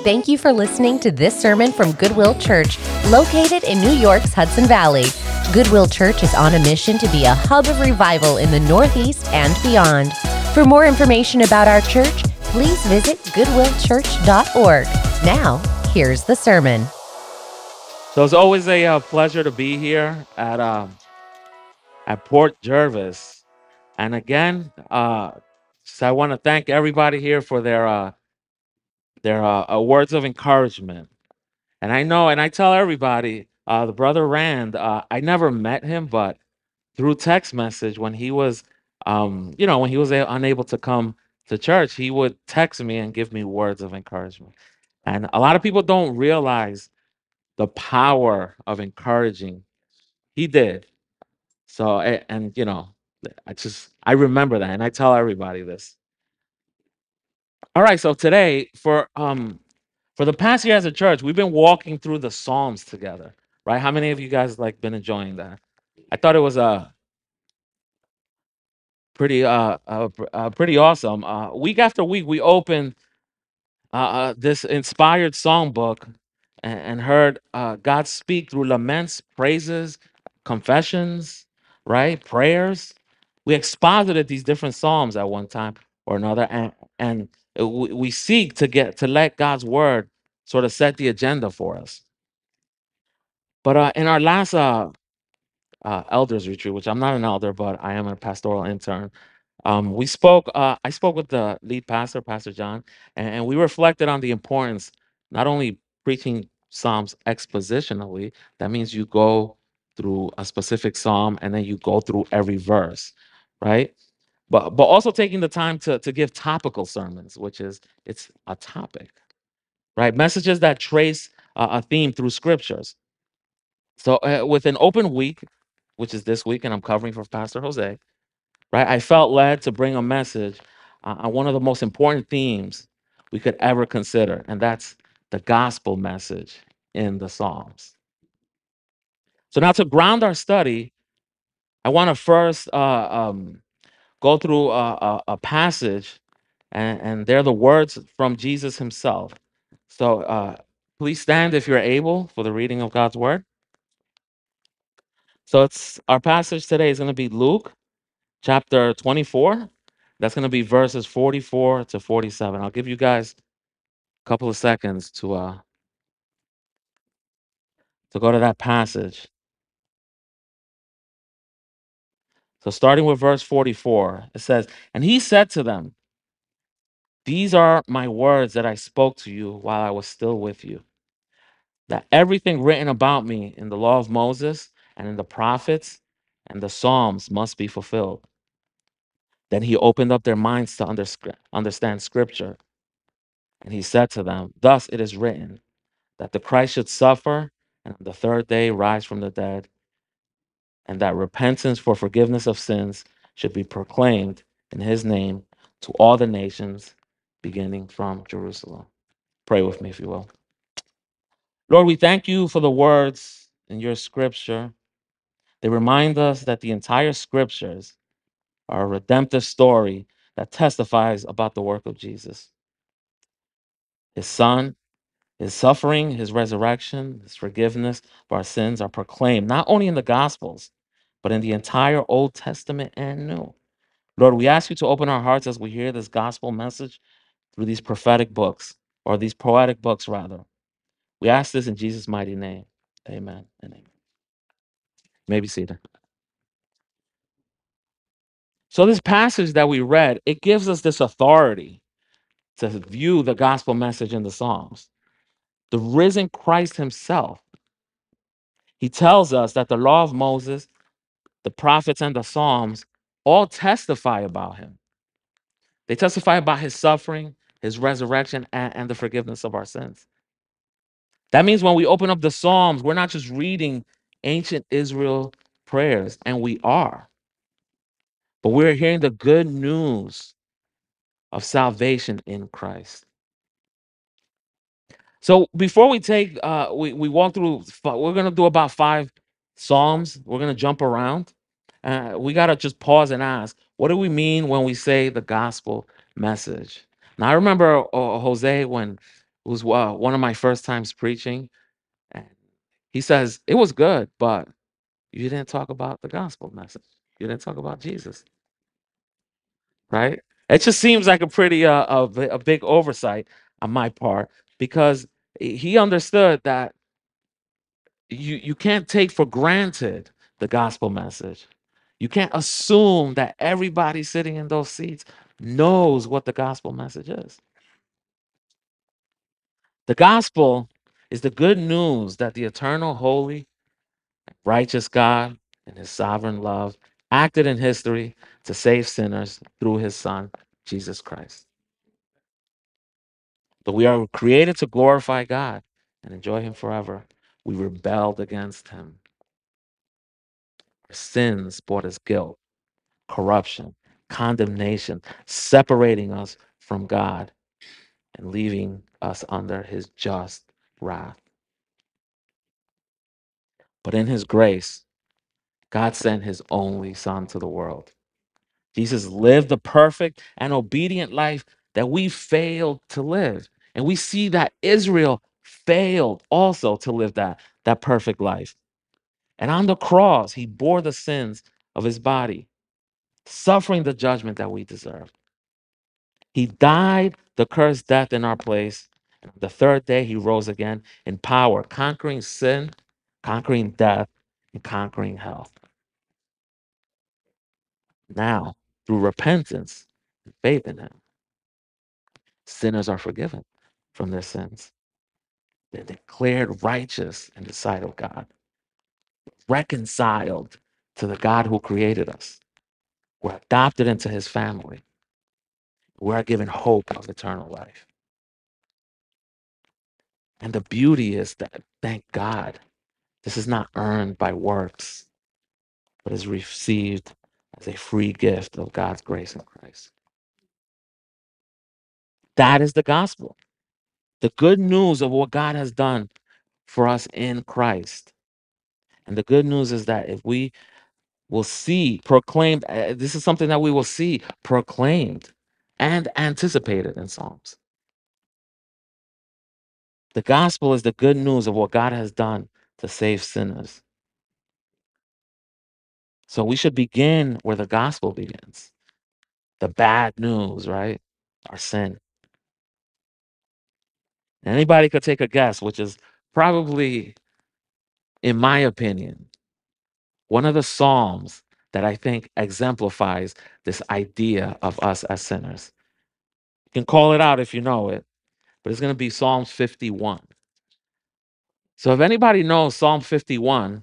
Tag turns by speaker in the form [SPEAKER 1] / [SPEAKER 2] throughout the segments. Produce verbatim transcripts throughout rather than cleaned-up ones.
[SPEAKER 1] Thank you for listening to this sermon from Goodwill Church, located in New York's Hudson Valley. Goodwill Church is on a mission to be a hub of revival in the Northeast and beyond. For more information about our church, please visit goodwill church dot org. Now, here's the sermon.
[SPEAKER 2] So it's always a uh, pleasure to be here at um, at Port Jervis, and again, uh, so I want to thank everybody here for their uh, their uh, uh, words of encouragement. And I know, and I tell everybody, uh, the brother Rand, uh, I never met him, but through text message when he was, um, you know, when he was a- unable to come to church, he would text me and give me words of encouragement. And a lot of people don't realize the power of encouraging. He did. So, a- and you know, I just I remember that, and I tell everybody this. All right, so today for um for the past year as a church, we've been walking through the Psalms together, right? How many of you guys like been enjoying that? I thought it was uh pretty uh, uh, pr- uh pretty awesome. Uh, week after week, we opened uh, uh this inspired songbook and, and heard uh God speak through laments, praises, confessions, right? Prayers. We exposited these different psalms at one time or another, and and uh, we, we seek to get to let God's word sort of set the agenda for us. But uh, in our last uh, uh, elders retreat, which I'm not an elder, but I am a pastoral intern. Um, we spoke. Uh, I spoke with the lead pastor, Pastor John, and, and we reflected on the importance not only preaching Psalms expositionally. That means you go through a specific psalm and then you go through every verse, right? But but also taking the time to to give topical sermons, which is it's a topic, right? Messages that trace uh, a theme through scriptures. So uh, with an open week, which is this week, and I'm covering for Pastor Jose, right? I felt led to bring a message uh, on one of the most important themes we could ever consider, and that's the gospel message in the Psalms. So now to ground our study, I want to first uh, um, go through a, a, a passage, and, and they're the words from Jesus himself. So uh, please stand if you're able for the reading of God's word. So it's our passage today is going to be Luke chapter twenty-four. That's going to be verses forty-four to forty-seven. I'll give you guys a couple of seconds to uh to go to that passage. So starting with verse forty-four, it says, "And he said to them, 'These are my words that I spoke to you while I was still with you, that everything written about me in the law of Moses and in the prophets and the Psalms must be fulfilled.' Then he opened up their minds to undersc- understand scripture. And he said to them, 'Thus it is written, that the Christ should suffer and on the third day rise from the dead, and that repentance for forgiveness of sins should be proclaimed in his name to all the nations, beginning from Jerusalem.'" Pray with me, if you will. Lord, we thank you for the words in your scripture. They remind us that the entire scriptures are a redemptive story that testifies about the work of Jesus, his son. His suffering, his resurrection, his forgiveness of our sins are proclaimed not only in the Gospels, but in the entire Old Testament and New. Lord, we ask you to open our hearts as we hear this gospel message through these prophetic books, or these poetic books, rather. We ask this in Jesus' mighty name. Amen and amen. You may be seated. So, this passage that we read, it gives us this authority to view the gospel message in the Psalms. The risen Christ himself, he tells us that the law of Moses, the prophets, and the Psalms all testify about him. They testify about his suffering, his resurrection, and, and the forgiveness of our sins. That means when we open up the Psalms, we're not just reading ancient Israel prayers, and we are, but we're hearing the good news of salvation in Christ. So before we take, uh, we, we walk through, fi- we're going to do about five Psalms. We're going to jump around. Uh, we got to just pause and ask, what do we mean when we say the gospel message? Now, I remember uh, Jose when It was uh, one of my first times preaching, and he says it was good, but you didn't talk about the gospel message. You didn't talk about Jesus, right? It just seems like a pretty uh, a, bi- a big oversight on my part because he he understood that you you can't take for granted the gospel message. You can't assume that everybody sitting in those seats knows what the gospel message is. The gospel is the good news that the eternal, holy, righteous God and his sovereign love acted in history to save sinners through his son, Jesus Christ. But we are created to glorify God and enjoy him forever. We rebelled against him. Our sins brought us guilt, corruption, condemnation, separating us from God and leaving us under his just wrath. But in his grace, God sent his only son to the world. Jesus lived the perfect and obedient life that we failed to live. And we see that Israel failed also to live that, that perfect life. And on the cross, he bore the sins of his body, suffering the judgment that we deserve. He died the cursed death in our place. And on the third day, he rose again in power, conquering sin, conquering death, and conquering hell. Now, through repentance and faith in him, sinners are forgiven from their sins. They're declared righteous in the sight of God, reconciled to the God who created us. We're adopted into his family. We're given hope of eternal life. And the beauty is that, thank God, this is not earned by works, but is received as a free gift of God's grace in Christ. That is the gospel. The good news of what God has done for us in Christ. And the good news is that if we will see proclaimed, uh, this is something that we will see proclaimed and anticipated in Psalms. The gospel is the good news of what God has done to save sinners. So we should begin where the gospel begins. The bad news, right? Our sin. Anybody could take a guess, which is probably, in my opinion, one of the Psalms that I think exemplifies this idea of us as sinners. You can call it out if you know it, but it's going to be Psalms fifty-one. So if anybody knows Psalm fifty-one,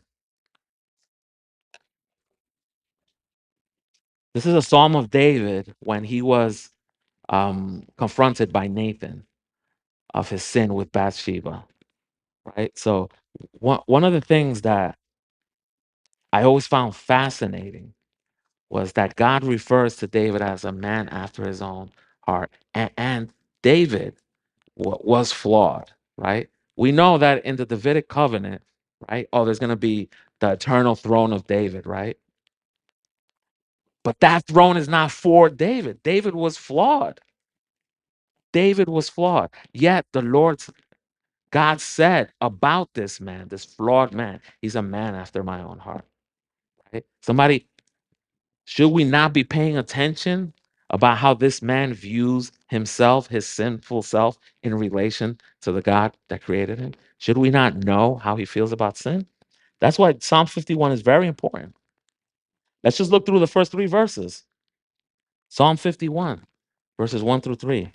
[SPEAKER 2] this is a Psalm of David when he was um, confronted by Nathan of his sin with Bathsheba, right? So one, one of the things that I always found fascinating was that God refers to David as a man after his own heart. And, and David wa- was flawed, right? We know that in the Davidic covenant, right? Oh, there's going to be the eternal throne of David, right? But that throne is not for David. David was flawed. David was flawed. Yet the Lord, God said about this man, this flawed man, he's a man after my own heart. Right? Somebody, should we not be paying attention about how this man views himself, his sinful self, in relation to the God that created him? Should we not know how he feels about sin? That's why Psalm fifty-one is very important. Let's just look through the first three verses. Psalm fifty-one, verses one through three.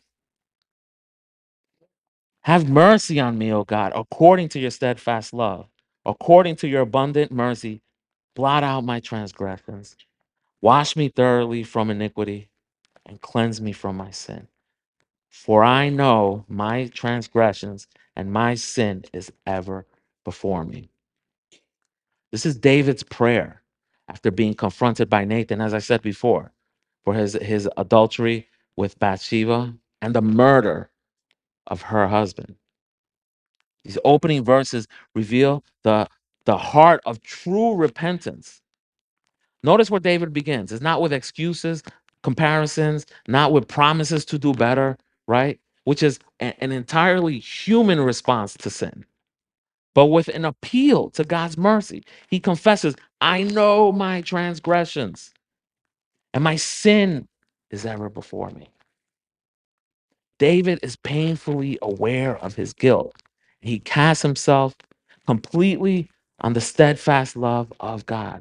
[SPEAKER 2] Have mercy on me, O God, according to your steadfast love, according to your abundant mercy, blot out my transgressions. Wash me thoroughly from iniquity and cleanse me from my sin. For I know my transgressions and my sin is ever before me. This is David's prayer after being confronted by Nathan, as I said before, for his, his adultery with Bathsheba and the murder of her husband. These opening verses reveal the, the heart of true repentance. Notice where David begins. It's not with excuses, comparisons, not with promises to do better, right? which is a- an entirely human response to sin, but with an appeal to God's mercy. He confesses, I know my transgressions and my sin is ever before me. David is painfully aware of his guilt. He casts himself completely on the steadfast love of God.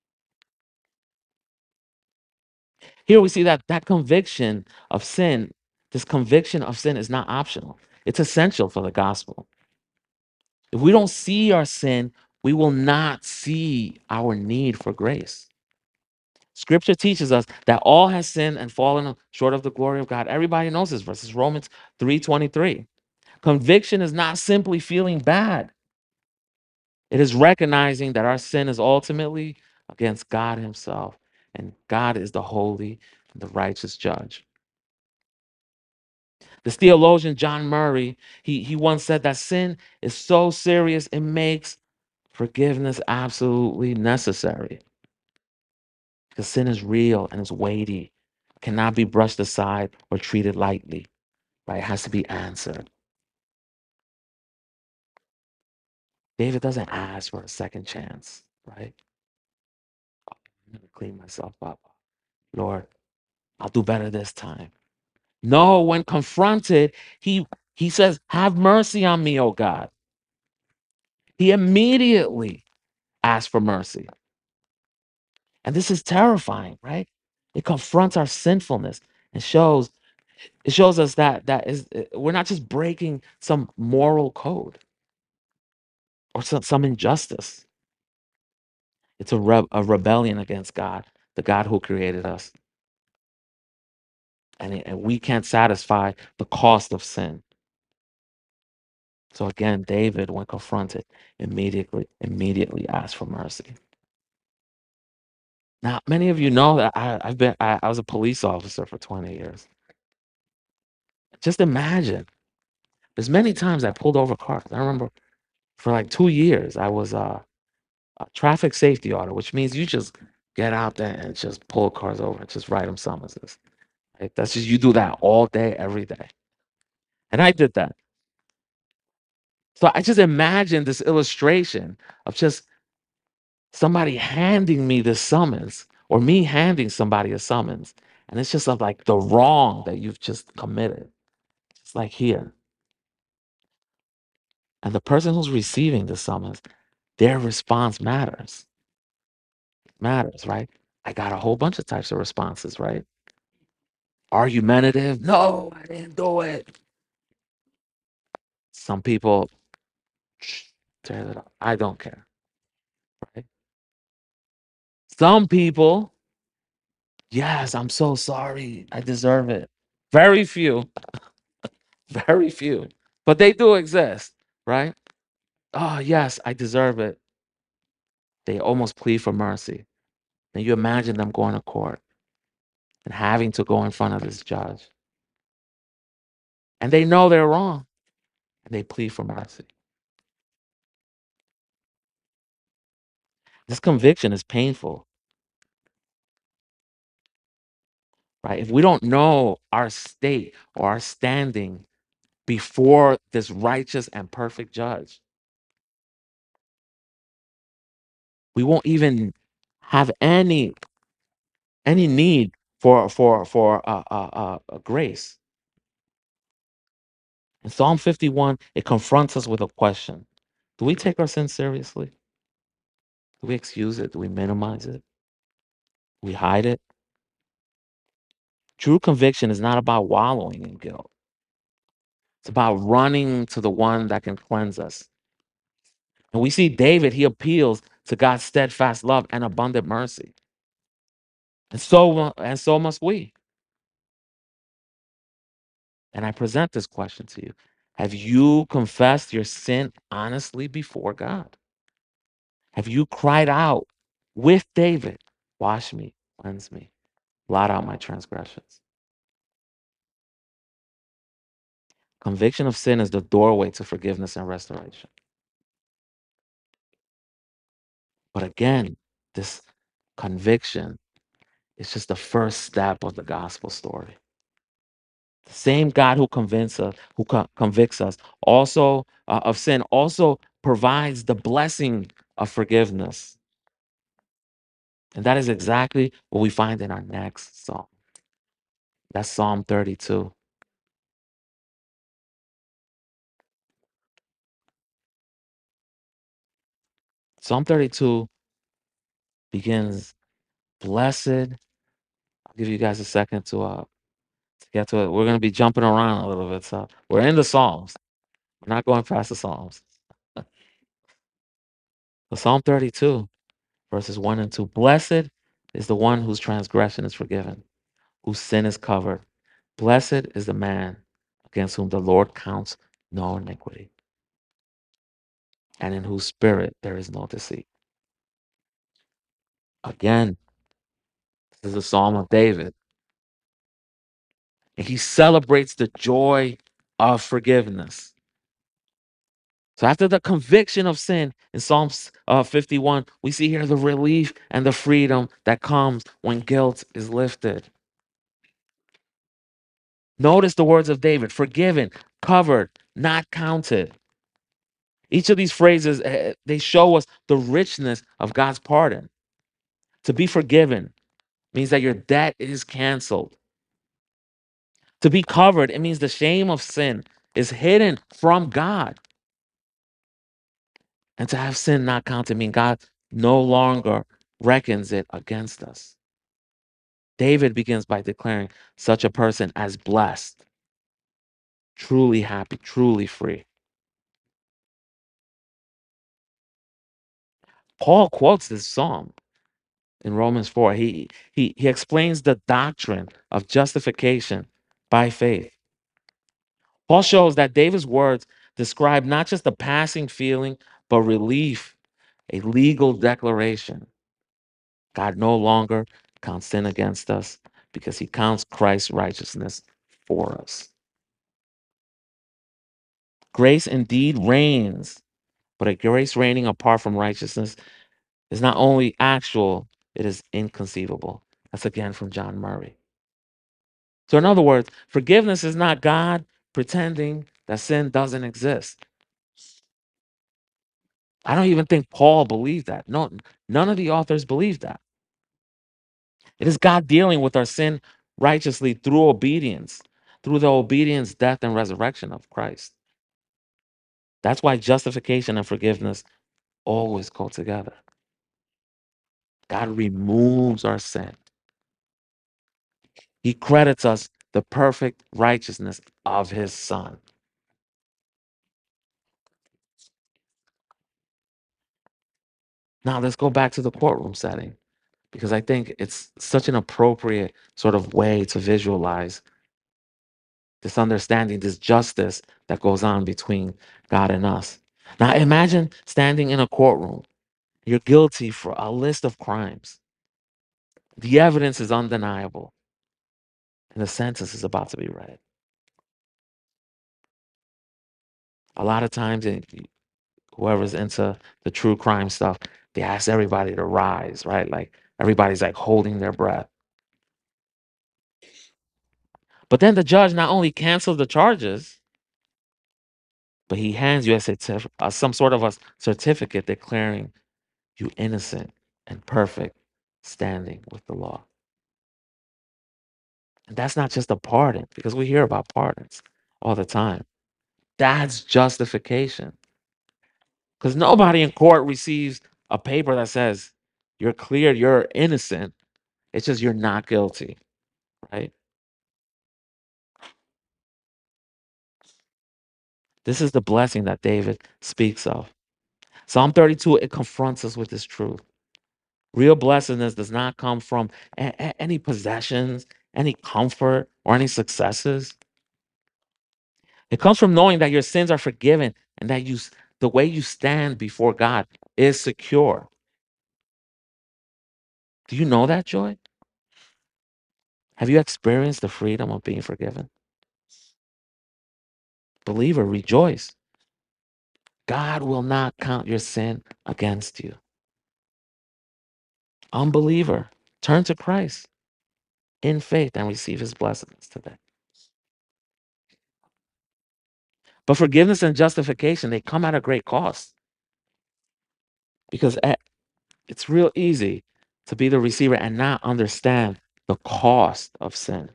[SPEAKER 2] Here we see that that conviction of sin, this conviction of sin is not optional. It's essential for the gospel. If we don't see our sin, we will not see our need for grace. Scripture teaches us that all has sinned and fallen short of the glory of God. Everybody knows this verse. It's Romans three twenty-three. Conviction is not simply feeling bad. It is recognizing that our sin is ultimately against God himself, and God is the holy and the righteous judge. This theologian John Murray, he, he once said that sin is so serious it makes forgiveness absolutely necessary. Because sin is real and it's weighty, cannot be brushed aside or treated lightly, right? It has to be answered. David doesn't ask for a second chance, right? I'm gonna clean myself up. Lord, I'll do better this time. No, when confronted, he he says, have mercy on me, oh God. He immediately asks for mercy. And this is terrifying, right? It confronts our sinfulness and shows it shows us that that is uh, we're not just breaking some moral code or some, some injustice. It's a, re- a rebellion against God, the God who created us. And, it- and we can't satisfy the cost of sin. So again, David, when confronted, immediately, immediately asked for mercy. Now, many of you know that I, I've been I, I was a police officer for twenty years. Just imagine. There's many times I pulled over cars. I remember for like two years, I was uh, a traffic safety auto, which means you just get out there and just pull cars over and just write them summonses. Right? That's just you do that all day, every day. And I did that. So I just imagine this illustration of just somebody handing me this summons or me handing somebody a summons. And it's just of like the wrong that you've just committed. It's like here. And the person who's receiving the summons, their response matters. Matters, right? I got a whole bunch of types of responses, right? Argumentative, no, I didn't do it. Some people, tear it up. I don't care, right? Some people, yes, I'm so sorry. I deserve it. Very few, very few, but they do exist, right? Oh, yes, I deserve it. They almost plead for mercy. Then you imagine them going to court and having to go in front of this judge. And they know they're wrong and they plead for mercy. This conviction is painful, right? If we don't know our state or our standing before this righteous and perfect judge, we won't even have any any need for for for uh, uh, uh, uh, grace. In Psalm fifty-one, it confronts us with a question: do we take our sin seriously? Do we excuse it? Do we minimize it? Do we hide it? True conviction is not about wallowing in guilt. It's about running to the one that can cleanse us. And we see David, he appeals to God's steadfast love and abundant mercy. And so, mu- and so must we. And I present this question to you. Have you confessed your sin honestly before God? Have you cried out with David, wash me, cleanse me, blot out my transgressions? Conviction of sin is the doorway to forgiveness and restoration. But again, this conviction is just the first step of the gospel story. The same God who convinces us, who co- convicts us also uh, of sin, also provides the blessing of forgiveness. And that is exactly what we find in our next psalm. That's Psalm thirty-two. Psalm thirty-two begins, blessed. I'll give you guys a second to uh to get to it. We're gonna be jumping around a little bit. So we're in the Psalms. We're not going past the Psalms. The Psalm thirty-two, verses one and two. Blessed is the one whose transgression is forgiven, whose sin is covered. Blessed is the man against whom the Lord counts no iniquity, and in whose spirit there is no deceit. Again, this is a psalm of David, and he celebrates the joy of forgiveness. So after the conviction of sin in Psalms uh, fifty-one, we see here the relief and the freedom that comes when guilt is lifted. Notice the words of David: forgiven, covered, not counted. Each of these phrases, uh, they show us the richness of God's pardon. To be forgiven means that your debt is canceled. To be covered, it means the shame of sin is hidden from God. And to have sin not counted means God no longer reckons it against us. David begins by declaring such a person as blessed, truly happy, truly free. Paul quotes this psalm in Romans four. He, he, he explains the doctrine of justification by faith. Paul shows that David's words describe not just a passing feeling, but relief, a legal declaration. God no longer counts sin against us because he counts Christ's righteousness for us. Grace indeed reigns, but a grace reigning apart from righteousness is not only actual, it is inconceivable. That's again from John Murray. So, in other words, forgiveness is not God pretending that sin doesn't exist. I don't even think Paul believed that. No, none of the authors believe that. It is God dealing with our sin righteously through obedience, through the obedience, death, and resurrection of Christ. That's why justification and forgiveness always go together. God removes our sin. He credits us the perfect righteousness of his son. Now let's go back to the courtroom setting because I think it's such an appropriate sort of way to visualize this understanding, this justice that goes on between God and us. Now imagine standing in a courtroom. You're guilty for a list of crimes. The evidence is undeniable, and the sentence is about to be read. A lot of times, in, whoever's into the true crime stuff, they ask everybody to rise, right? Like everybody's like holding their breath. But then the judge not only cancels the charges, but he hands you a certif- uh, some sort of a certificate declaring you innocent and perfect, standing with the law. And that's not just a pardon, because we hear about pardons all the time. That's justification. Because nobody in court receives a paper that says you're cleared, you're innocent. It's just you're not guilty, right? This is the blessing that David speaks of. Psalm thirty-two, it confronts us with this truth. Real blessedness does not come from a- a- any possessions, any comfort, or any successes. It comes from knowing that your sins are forgiven and that you s- the way you stand before God is secure. Do you know that joy? Have you experienced the freedom of being forgiven? Believer, rejoice. God will not count your sin against you. Unbeliever, turn to Christ in faith and receive his blessings today. But forgiveness and justification, they come at a great cost because eh, it's real easy to be the receiver and not understand the cost of sin.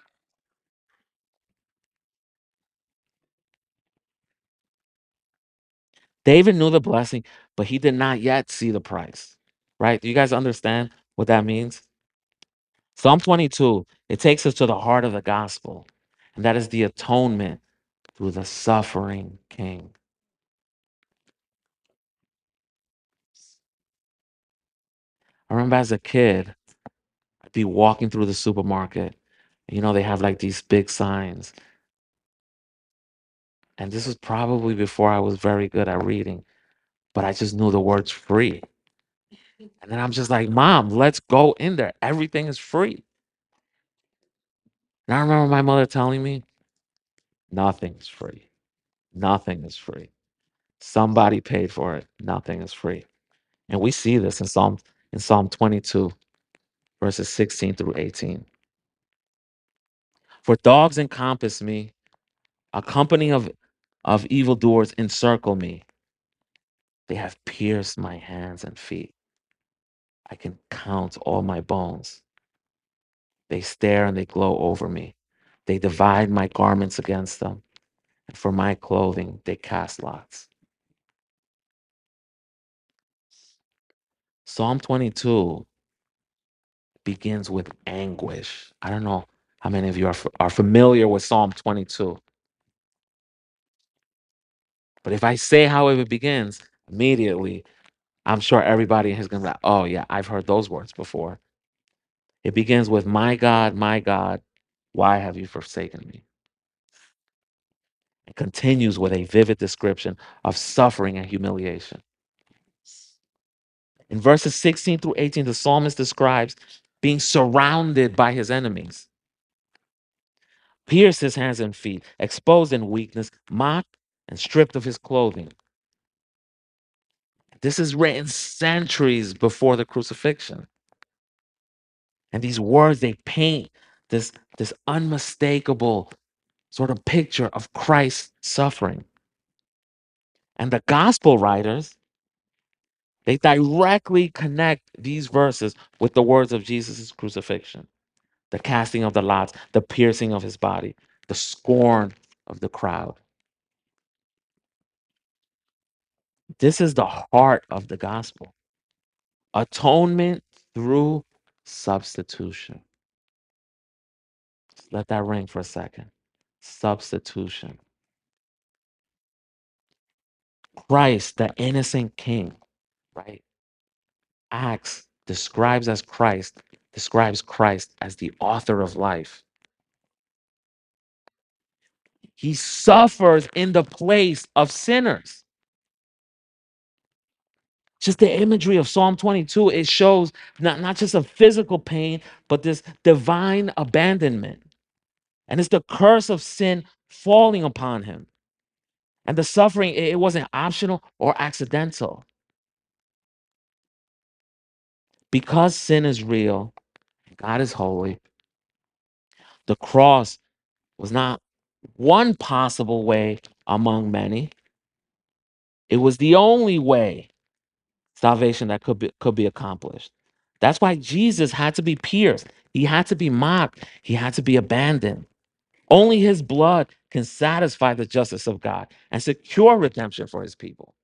[SPEAKER 2] David knew the blessing, but he did not yet see the price. Right? Do you guys understand what that means? Psalm twenty-two, it takes us to the heart of the gospel, and that is the atonement through the suffering king. I remember as a kid, I'd be walking through the supermarket. You know, they have like these big signs. And this was probably before I was very good at reading, but I just knew the words free. And then I'm just like, Mom, let's go in there. Everything is free. And I remember my mother telling me, nothing's free. Nothing is free. Somebody paid for it. Nothing is free. And we see this in Psalm in Psalm twenty-two, verses sixteen through eighteen. For dogs encompass me, a company of, of evildoers encircle me. They have pierced my hands and feet. I can count all my bones. They stare and they glow over me. They divide my garments against them, and for my clothing they cast lots. Psalm twenty-two begins with anguish. I don't know how many of you are, are familiar with Psalm twenty-two, but if I say how it begins, immediately, I'm sure everybody is going to be like, oh, yeah, I've heard those words before. It begins with, my God, my God, why have you forsaken me? It continues with a vivid description of suffering and humiliation. In verses sixteen through eighteen, the psalmist describes being surrounded by his enemies, pierced his hands and feet, exposed in weakness, mocked and stripped of his clothing. This is written centuries before the crucifixion. And these words, they paint this, this unmistakable sort of picture of Christ's suffering. And the gospel writers, they directly connect these verses with the words of Jesus' crucifixion, the casting of the lots, the piercing of his body, the scorn of the crowd. This is the heart of the gospel. Atonement through substitution. Just let that ring for a second. Substitution. Christ, the innocent king, right? Acts describes as Christ, describes Christ as the author of life. He suffers in the place of sinners. Just the imagery of Psalm twenty-two, it shows not, not just a physical pain, but this divine abandonment. And it's the curse of sin falling upon him. And the suffering, it it wasn't optional or accidental. Because sin is real, God is holy, the cross was not one possible way among many. It was the only way salvation that could be could be accomplished. That's why Jesus had to be pierced. He had to be mocked. He had to be abandoned. Only his blood can satisfy the justice of God and secure redemption for his people.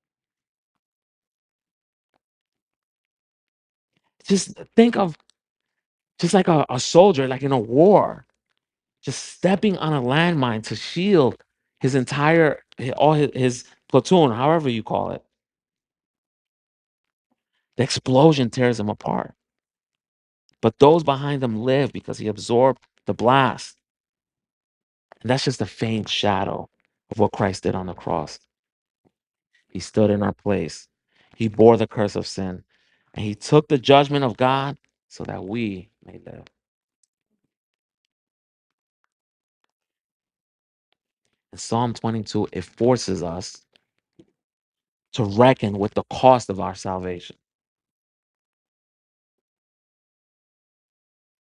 [SPEAKER 2] Just think of just like a, a soldier, like in a war, just stepping on a landmine to shield his entire all his, his platoon, however you call it. The explosion tears him apart. But those behind him live because he absorbed the blast. And that's just a faint shadow of what Christ did on the cross. He stood in our place. He bore the curse of sin. And he took the judgment of God so that we may live. In Psalm twenty-two, it forces us to reckon with the cost of our salvation.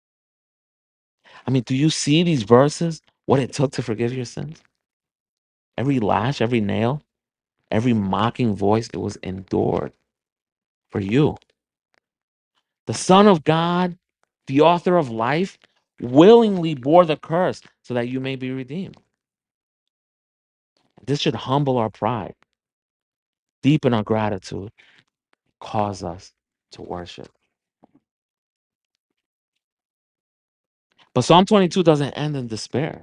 [SPEAKER 2] I mean, do you see these verses? What it took to forgive your sins? Every lash, every nail, every mocking voice, it was endured for you. The Son of God, the author of life, willingly bore the curse so that you may be redeemed. This should humble our pride, deepen our gratitude, cause us to worship. But Psalm twenty-two doesn't end in despair.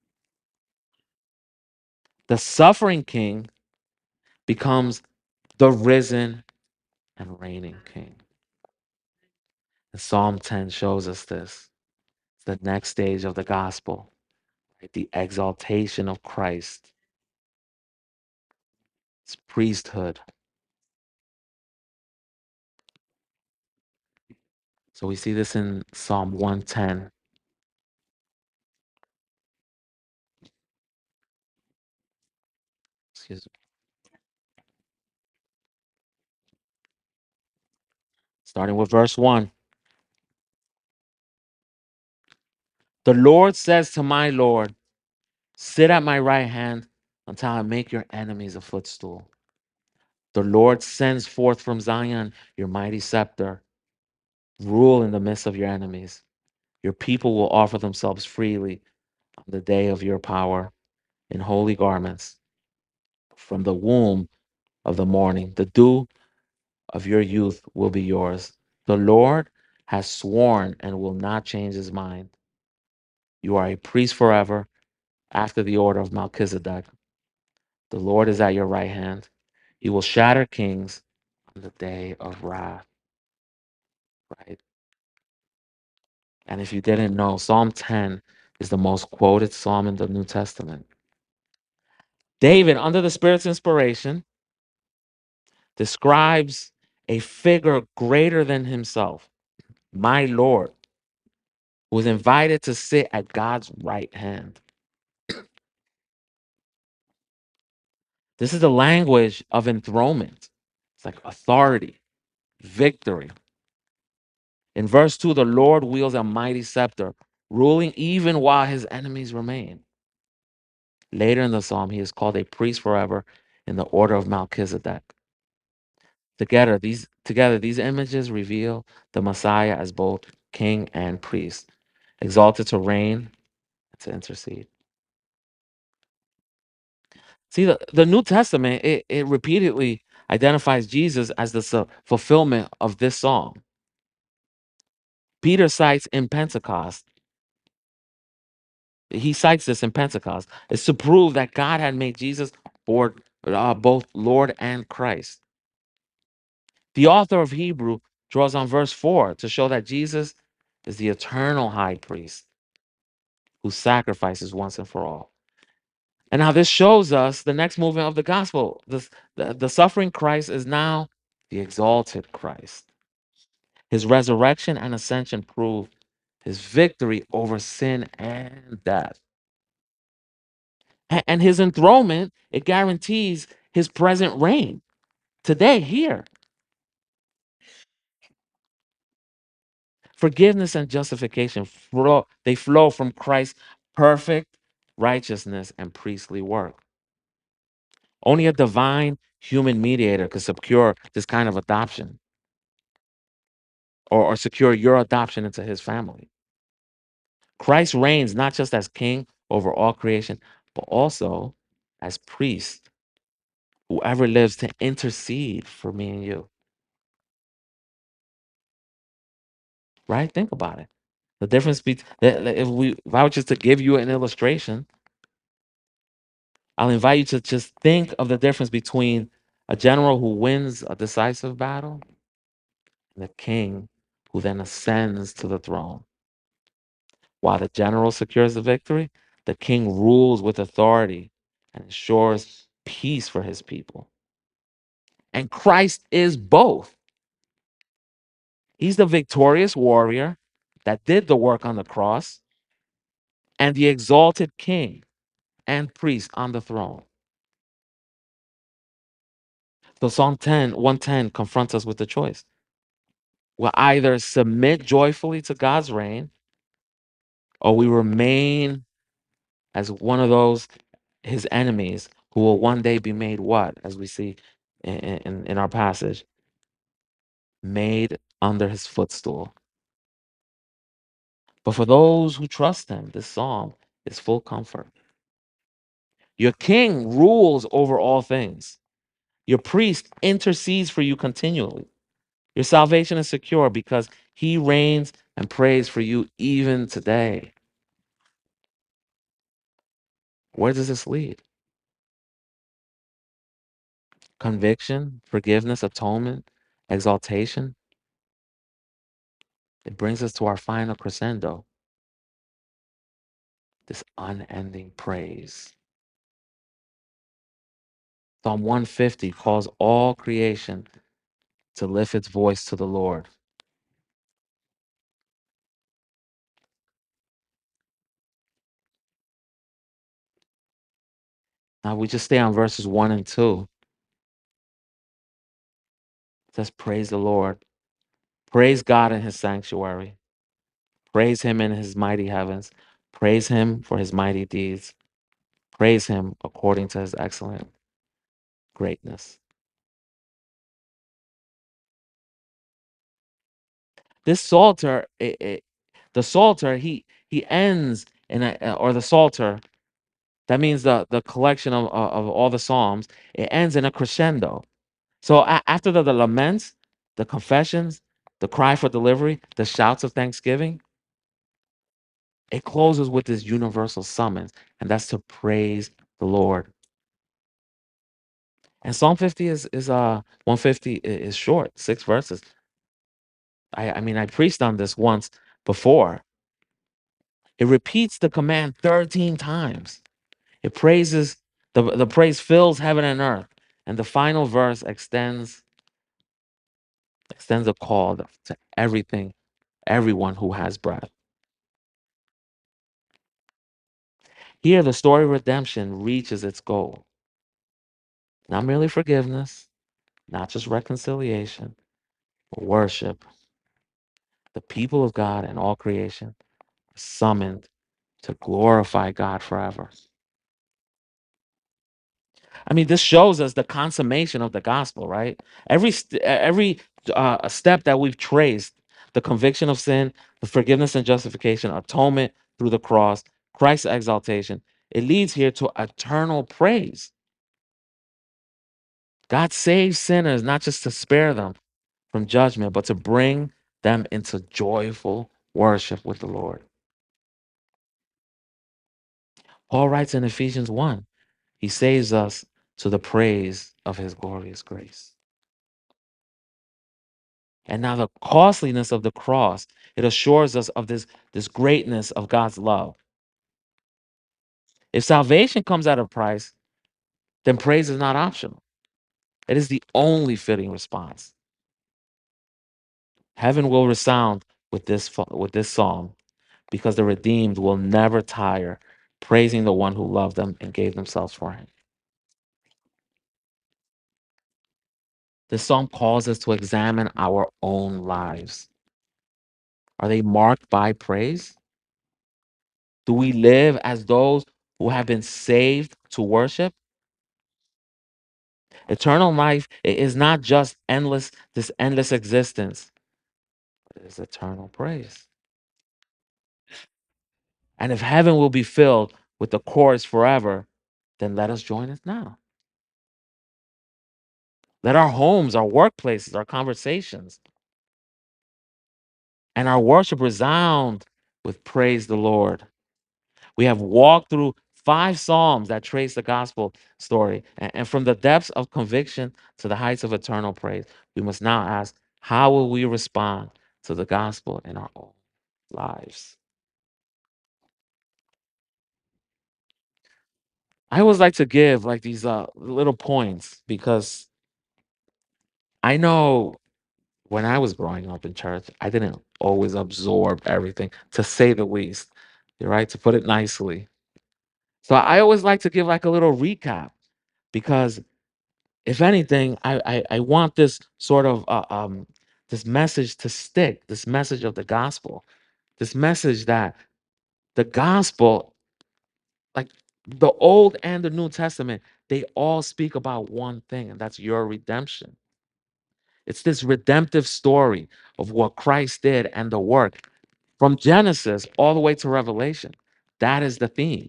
[SPEAKER 2] The suffering king becomes the risen and reigning king. And Psalm ten shows us this. It's the next stage of the gospel, right? The exaltation of Christ, his priesthood. So we see this in Psalm one ten. Excuse me. Starting with verse one. The Lord says to my Lord, sit at my right hand until I make your enemies a footstool. The Lord sends forth from Zion your mighty scepter. Rule in the midst of your enemies. Your people will offer themselves freely on the day of your power in holy garments. From the womb of the morning, the dew of your youth will be yours. The Lord has sworn and will not change his mind. You are a priest forever after the order of Melchizedek. The Lord is at your right hand. He will shatter kings on the day of wrath. Right? And if you didn't know, Psalm ten is the most quoted psalm in the New Testament. David, under the Spirit's inspiration, describes a figure greater than himself, my Lord, who was invited to sit at God's right hand. This is the language of enthronement. It's like authority, victory. In verse two, the Lord wields a mighty scepter, ruling even while his enemies remain. Later in the psalm, he is called a priest forever in the order of Melchizedek. Together, these together, these images reveal the Messiah as both king and priest, exalted to reign and to intercede. See, the, the New Testament, it, it repeatedly identifies Jesus as the su- fulfillment of this song. Peter cites in Pentecost, he cites this in Pentecost, is to prove that God had made Jesus board, uh, both Lord and Christ. The author of Hebrew draws on verse four to show that Jesus is the eternal high priest who sacrifices once and for all. And now this shows us the next movement of the gospel. The, the, the suffering Christ is now the exalted Christ. His resurrection and ascension prove his victory over sin and death. A- And his enthronement, it guarantees his present reign today, here. Forgiveness and justification flow, they flow from Christ's perfect righteousness and priestly work. Only a divine human mediator could secure this kind of adoption, or, or secure your adoption into his family. Christ reigns not just as king over all creation, but also as priest, whoever lives to intercede for me and you. Right? Think about it. The difference between, if we if I were just to give you an illustration, I'll invite you to just think of the difference between a general who wins a decisive battle and the king who then ascends to the throne. While the general secures the victory, the king rules with authority and ensures peace for his people. And Christ is both. He's the victorious warrior that did the work on the cross and the exalted king and priest on the throne. So Psalm ten, one ten confronts us with the choice. We'll either submit joyfully to God's reign or we remain as one of those, his enemies, who will one day be made what? As we see in, in, in our passage, made under his footstool. But for those who trust him, this psalm is full comfort. Your king rules over all things. Your priest intercedes for you continually. Your salvation is secure because he reigns and prays for you even today. Where does this lead? Conviction, forgiveness, atonement, exaltation. It brings us to our final crescendo, this unending praise. Psalm one fifty calls all creation to lift its voice to the Lord. Now we just stay on verses one and two. It says, praise the Lord. Praise God in his sanctuary. Praise him in his mighty heavens. Praise him for his mighty deeds. Praise him according to his excellent greatness. This Psalter, it, it, the Psalter, he he ends in a, or the Psalter, that means the the collection of, of of all the Psalms, it ends in a crescendo. So a- after the, the laments, the confessions, the cry for delivery, the shouts of thanksgiving, it closes with this universal summons, and that's to praise the Lord. And Psalm fifty is is uh one fifty i- is short, six verses. I I mean I preached on this once before. It repeats the command thirteen times. It praises the the praise fills heaven and earth, and the final verse extends extends a call to everything, everyone who has breath. Here, the story of redemption reaches its goal. Not merely forgiveness, not just reconciliation, but worship. The people of God and all creation are summoned to glorify God forever. I mean, this shows us the consummation of the gospel, right? Every st- every uh, step that we've traced, the conviction of sin, the forgiveness and justification, atonement through the cross, Christ's exaltation, it leads here to eternal praise. God saves sinners not just to spare them from judgment, but to bring them into joyful worship with the Lord. Paul writes in Ephesians one, he saves us to the praise of his glorious grace. And now the costliness of the cross, it assures us of this, this greatness of God's love. If salvation comes at a price, then praise is not optional. It is the only fitting response. Heaven will resound with this, with this psalm because the redeemed will never tire praising the one who loved them and gave themselves for him. This psalm calls us to examine our own lives. Are they marked by praise? Do we live as those who have been saved to worship? Eternal life i- is not just endless, this endless existence, but it is eternal praise. And if heaven will be filled with the chorus forever, then let us join it now. Let our homes, our workplaces, our conversations, and our worship resound with praise the Lord. We have walked through five Psalms that trace the gospel story. And, and from the depths of conviction to the heights of eternal praise, we must now ask, how will we respond to the gospel in our own lives? I always like to give like these uh, little points because I know when I was growing up in church, I didn't always absorb everything, to say the least, right? To put it nicely. So I always like to give like a little recap because if anything, I, I I want this sort of uh, um this message to stick, this message of the gospel, this message that the gospel, like the Old and the New Testament, they all speak about one thing, and that's your redemption. It's this redemptive story of what Christ did and the work from Genesis all the way to Revelation. That is the theme.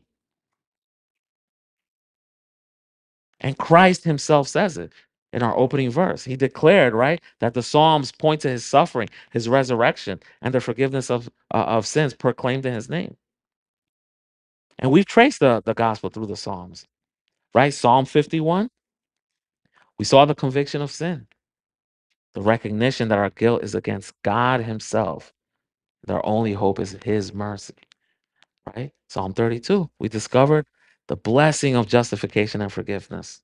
[SPEAKER 2] And Christ himself says it in our opening verse. He declared, right, that the Psalms point to his suffering, his resurrection, and the forgiveness of, uh, of sins proclaimed in his name. And we've traced the, the gospel through the Psalms, right? Psalm fifty-one, we saw the conviction of sin, the recognition that our guilt is against God himself. Their only hope is his mercy, right? Psalm thirty-two, we discovered the blessing of justification and forgiveness.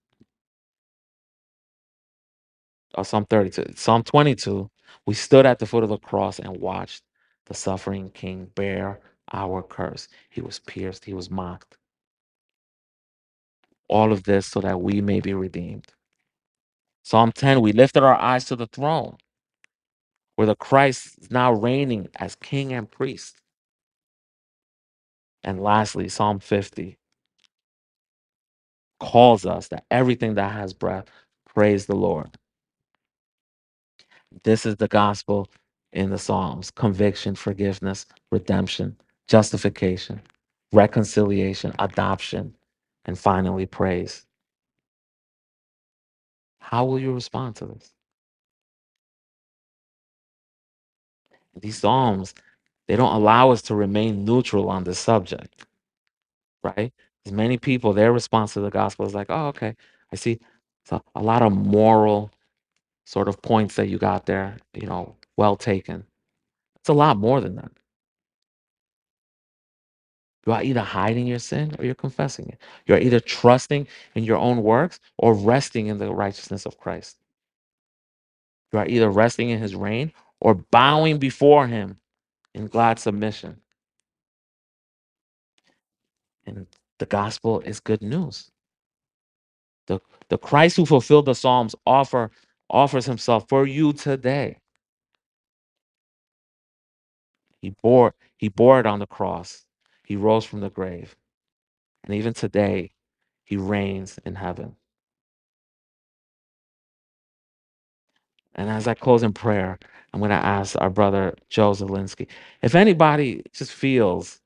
[SPEAKER 2] Or Psalm thirty-two. Psalm twenty-two, we stood at the foot of the cross and watched the suffering king bear our curse. He was pierced, he was mocked. All of this so that we may be redeemed. Psalm ten, we lifted our eyes to the throne where the Christ is now reigning as king and priest. And lastly, Psalm fifty calls us that everything that has breath, praise the Lord. This is the gospel in the Psalms: conviction, forgiveness, redemption, justification, reconciliation, adoption, and finally praise. How will you respond to this? These Psalms, they don't allow us to remain neutral on this subject, right? As many people, their response to the gospel is like, oh, okay, I see so a lot of moral sort of points that you got there, you know, well taken. It's a lot more than that. You are either hiding your sin or you're confessing it. You're either trusting in your own works or resting in the righteousness of Christ. You are either resting in his reign or bowing before him in glad submission. And the gospel is good news. The, the Christ who fulfilled the Psalms offer, offers himself for you today. He bore, he bore it on the cross. He rose from the grave. And even today, he reigns in heaven. And as I close in prayer, I'm going to ask our brother Joe Zielinski, if anybody just feels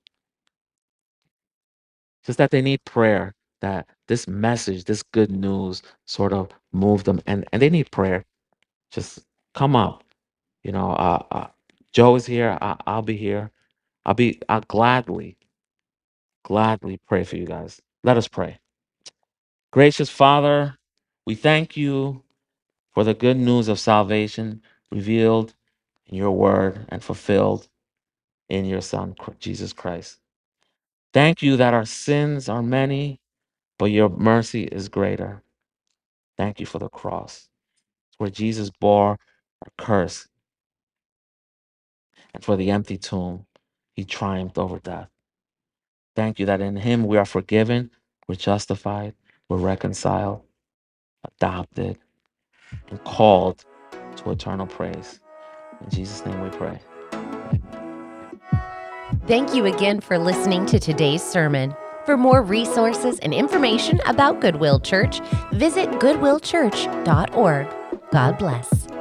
[SPEAKER 2] just that they need prayer, that this message, this good news sort of moved them and, and they need prayer, just come up. You know, uh, uh, Joe is here. I, I'll be here. I'll be, I'll gladly, gladly pray for you guys. Let us pray. Gracious Father, we thank you for the good news of salvation revealed in your word and fulfilled in your Son, Chr- Jesus Christ. Thank you that our sins are many, but your mercy is greater. Thank you for the cross, where Jesus bore our curse, and for the empty tomb, he triumphed over death. Thank you that in him we are forgiven, we're justified, we're reconciled, adopted, and called to eternal praise. In Jesus' name we pray.
[SPEAKER 1] Thank you again for listening to today's sermon. For more resources and information about Goodwill Church, visit goodwill church dot org. God bless.